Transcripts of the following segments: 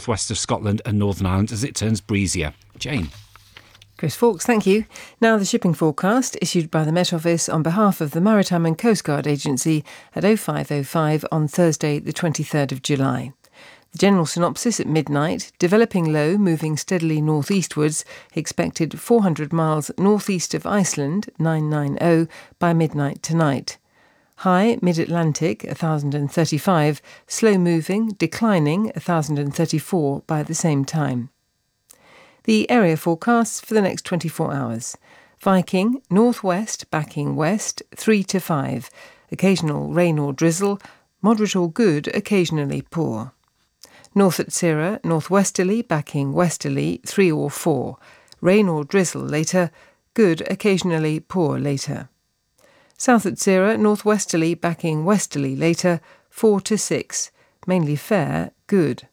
northwest of Scotland and Northern Ireland as it turns breezier. Jane. Chris Fawkes, thank you. Now the shipping forecast issued by the Met Office on behalf of the Maritime and Coast Guard Agency at 05:05 on Thursday the 23rd of July. The general synopsis at midnight: developing low moving steadily northeastwards, expected 400 miles northeast of Iceland, 990, by midnight tonight. High mid-Atlantic 1035, slow moving, declining 1034 by the same time. The area forecasts for the next 24 hours. Viking, northwest backing west 3 to 5, occasional rain or drizzle, moderate or good, occasionally poor. North at Cirra, northwesterly backing westerly 3 or 4, rain or drizzle later, good, occasionally poor later. South at Cirra, northwesterly backing westerly later 4 to 6, mainly fair, good.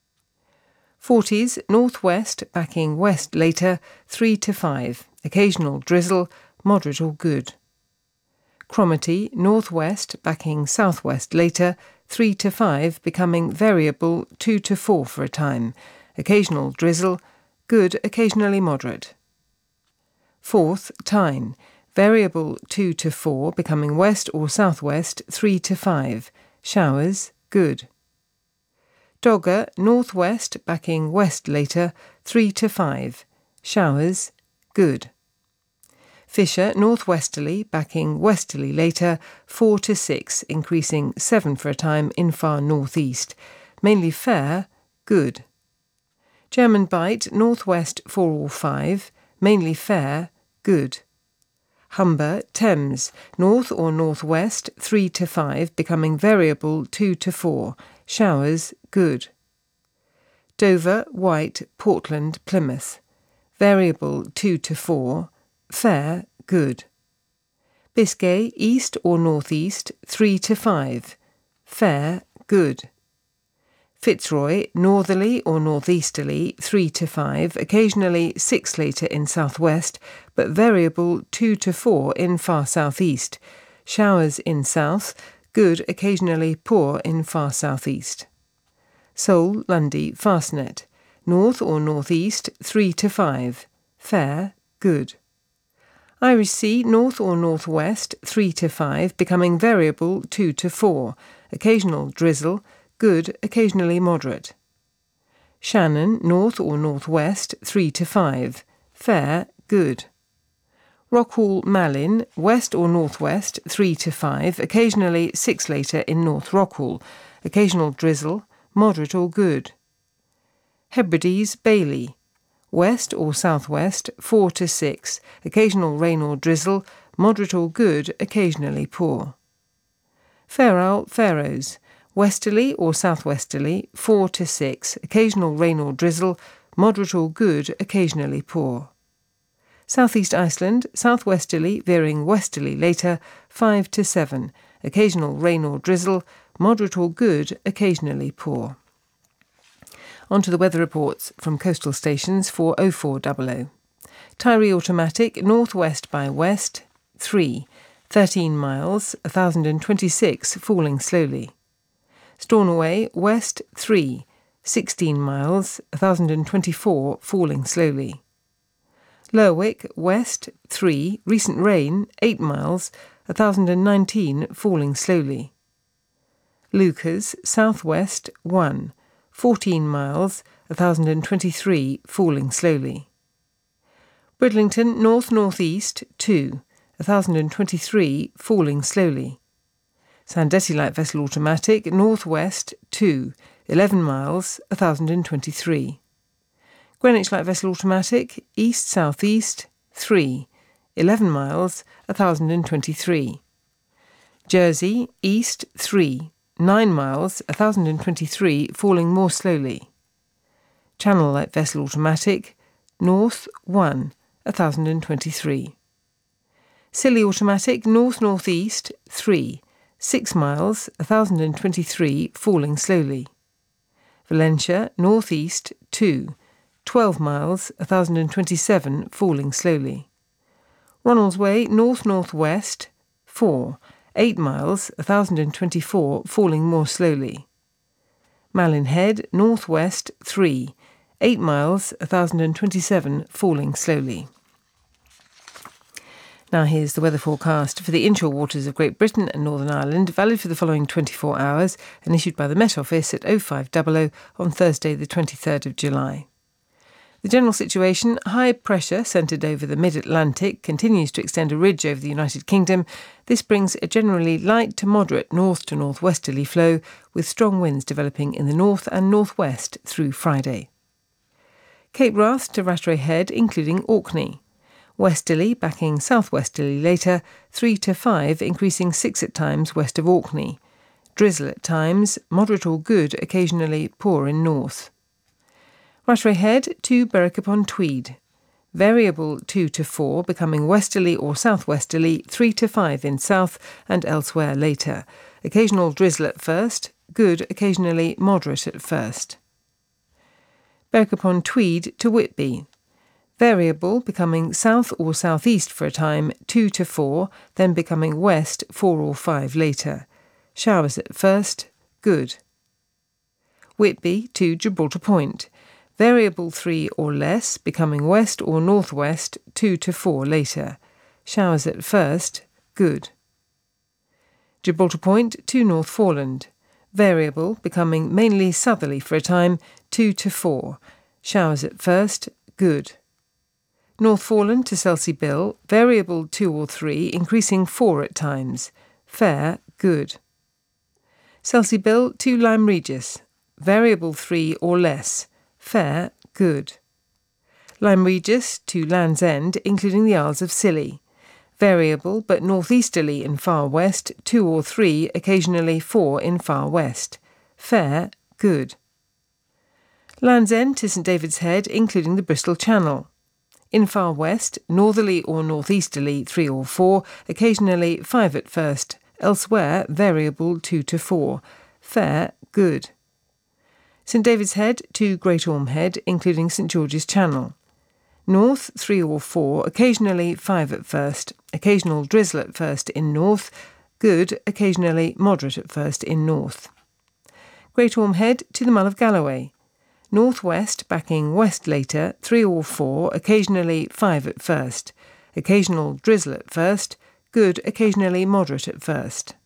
Forties, northwest backing west later 3 to 5, occasional drizzle, moderate or good. Cromarty, northwest backing southwest later 3 to 5, becoming variable 2 to 4 for a time, occasional drizzle, good, occasionally moderate. Forth, Tyne, variable 2 to 4, becoming west or southwest 3 to 5, showers, good. Dogger, northwest backing west later 3 to 5, showers, good. Fisher, northwesterly backing westerly later 4 to 6, increasing 7 for a time in far northeast, mainly fair, good. German Bight, northwest 4 or 5, mainly fair, good. Humber, Thames, north or northwest 3 to 5, becoming variable 2 to 4, showers, good. Dover, White, Portland, Plymouth, variable 2 to 4, fair, good. Biscay, east or northeast 3 to 5, fair, good. Fitzroy, northerly or northeasterly 3 to 5, occasionally 6 later in southwest, but variable 2 to 4 in far southeast, showers in south, good, occasionally poor in far southeast. Seoul, Lundy, Fastnet, north or northeast 3 to 5, fair, good. Irish Sea, north or northwest 3 to 5, becoming variable 2 to 4, occasional drizzle, good, occasionally moderate. Shannon, north or northwest 3 to 5, fair, good. Rockall, Malin, west or northwest 3 to 5, occasionally 6 later in North Rockall, occasional drizzle, moderate or good. Hebrides, Bailey, west or southwest 4 to 6, occasional rain or drizzle, moderate or good, occasionally poor. Fair Isle, Faroes, westerly or southwesterly 4 to 6, occasional rain or drizzle, moderate or good, occasionally poor. Southeast Iceland, southwesterly veering westerly later 5 to 7, occasional rain or drizzle, moderate or good, occasionally poor. On to the weather reports from coastal stations for 0400. Tyree Automatic, northwest by west 3, 13 miles, 1026, falling slowly. Stornoway, west 3, 16 miles, 1024, falling slowly. Lerwick, west 3, recent rain 8 miles, 1019, falling slowly. Lucas, southwest 1, 14 miles, 1023, falling slowly. Bridlington, north-northeast 2, 1023, falling slowly. Sandetty Light Vessel Automatic, northwest 2, 11 miles, 1023. Greenwich Light Vessel Automatic, east-southeast 3, 11 miles, 1023. Jersey, east 3, 9 miles, 1023, falling more slowly. Channel Light Vessel Automatic, north 1, 1023. Scilly Automatic, north-northeast 3, 6 miles, 1023, falling slowly. Valentia, northeast 2, 12 miles, 1027, falling slowly. Ronaldsway, north-northwest 4, 8 miles, 1024, falling more slowly. Malin Head, northwest 3, 8 miles, 1,027, falling slowly. Now here's the weather forecast for the inshore waters of Great Britain and Northern Ireland, valid for the following 24 hours and issued by the Met Office at 0500 on Thursday the 23rd of July. The general situation, high pressure centred over the mid-Atlantic, continues to extend a ridge over the United Kingdom. This brings a generally light to moderate north to northwesterly flow, with strong winds developing in the north and northwest through Friday. Cape Wrath to Rattray Head, including Orkney. Westerly backing southwesterly later, 3 to 5, increasing 6 at times west of Orkney. Drizzle at times, moderate or good, occasionally poor in north. Rattray Head to Berwick-upon-Tweed. Variable 2 to 4, becoming westerly or southwesterly, 3 to 5 in south and elsewhere later. Occasional drizzle at first, good, occasionally moderate at first. Berwick-upon-Tweed to Whitby. Variable, becoming south or southeast for a time, 2 to 4, then becoming west 4 or 5 later. Showers at first, good. Whitby to Gibraltar Point. Variable 3 or less, becoming west or northwest 2 to 4 later. Showers at first, good. Gibraltar Point to North Foreland. Variable, becoming mainly southerly for a time 2 to 4. Showers at first, good. North Foreland to Selsey Bill, variable 2 or 3, increasing 4 at times. Fair, good. Selsey Bill to Lyme Regis, variable 3 or less. Fair, good. Lyme Regis to Land's End, including the Isles of Scilly. Variable but northeasterly in far west, 2 or 3, occasionally 4 in far west. Fair, good. Land's End to St David's Head, including the Bristol Channel. In far west, northerly or northeasterly 3 or 4, occasionally 5 at first. Elsewhere, variable 2 to 4. Fair, good. St David's Head to Great Orme Head, including St George's Channel. North 3 or 4, occasionally 5 at first. Occasional drizzle at first in north. Good, occasionally moderate at first in north. Great Orme Head to the Mull of Galloway. Northwest backing west later, 3 or 4, occasionally 5 at first. Occasional drizzle at first. Good, occasionally moderate at first.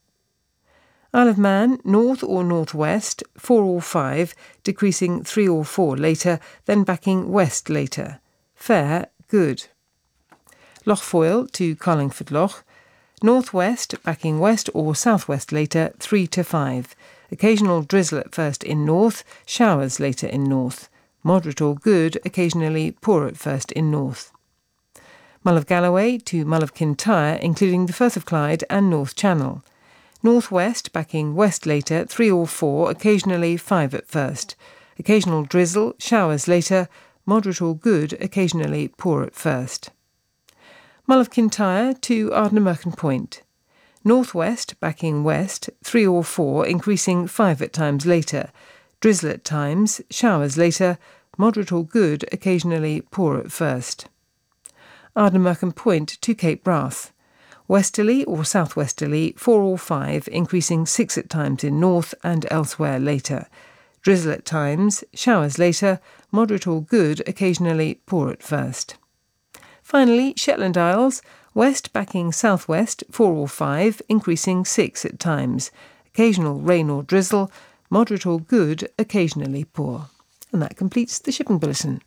Isle of Man, north or northwest, 4 or 5, decreasing 3 or 4 later, then backing west later. Fair, good. Loch Foyle to Carlingford Loch. Northwest, backing west or southwest later, 3 to 5. Occasional drizzle at first in north, showers later in north. Moderate or good, occasionally poor at first in north. Mull of Galloway to Mull of Kintyre, including the Firth of Clyde and North Channel. Northwest, backing west later, 3 or 4, occasionally 5 at first. Occasional drizzle, showers later, moderate or good, occasionally poor at first. Mull of Kintyre to Ardnamurchan Point. Northwest, backing west, 3 or 4, increasing 5 at times later. Drizzle at times, showers later, moderate or good, occasionally poor at first. Ardnamurchan Point to Cape Wrath. Westerly or southwesterly, 4 or 5, increasing 6 at times in north and elsewhere later. Drizzle at times, showers later, moderate or good, occasionally poor at first. Finally, Shetland Isles, west backing southwest, 4 or 5, increasing 6 at times. Occasional rain or drizzle, moderate or good, occasionally poor. And that completes the Shipping Bulletin.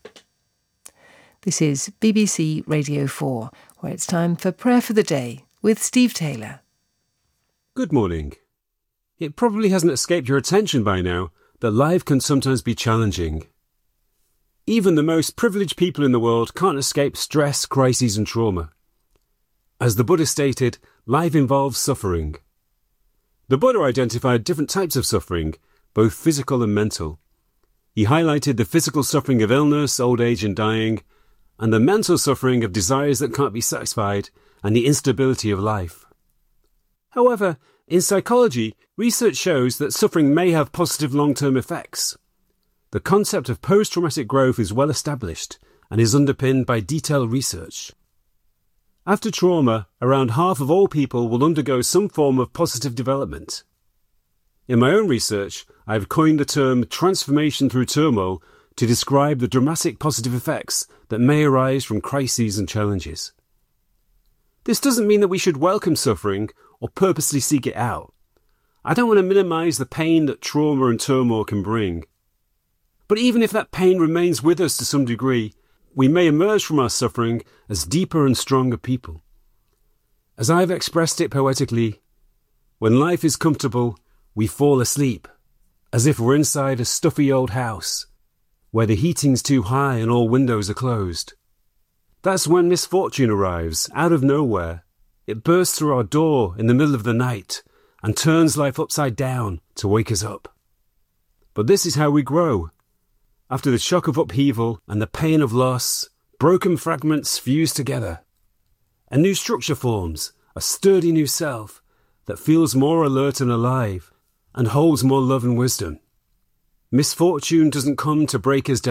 This is BBC Radio 4, where it's time for Prayer for the Day with Steve Taylor. Good morning. It probably hasn't escaped your attention by now that life can sometimes be challenging. Even the most privileged people in the world can't escape stress, crises and trauma. As the Buddha stated, life involves suffering. The Buddha identified different types of suffering, both physical and mental. He highlighted the physical suffering of illness, old age and dying, and the mental suffering of desires that can't be satisfied and the instability of life. However, in psychology, research shows that suffering may have positive long-term effects. The concept of post-traumatic growth is well established and is underpinned by detailed research. After trauma, around half of all people will undergo some form of positive development. In my own research, I have coined the term transformation through turmoil to describe the dramatic positive effects that may arise from crises and challenges. This doesn't mean that we should welcome suffering or purposely seek it out. I don't want to minimise the pain that trauma and turmoil can bring. But even if that pain remains with us to some degree, we may emerge from our suffering as deeper and stronger people. As I've expressed it poetically, when life is comfortable, we fall asleep, as if we're inside a stuffy old house, where the heating's too high and all windows are closed. That's when misfortune arrives, out of nowhere. It bursts through our door in the middle of the night and turns life upside down to wake us up. But this is how we grow. After the shock of upheaval and the pain of loss, broken fragments fuse together. A new structure forms, a sturdy new self that feels more alert and alive and holds more love and wisdom. Misfortune doesn't come to break us down.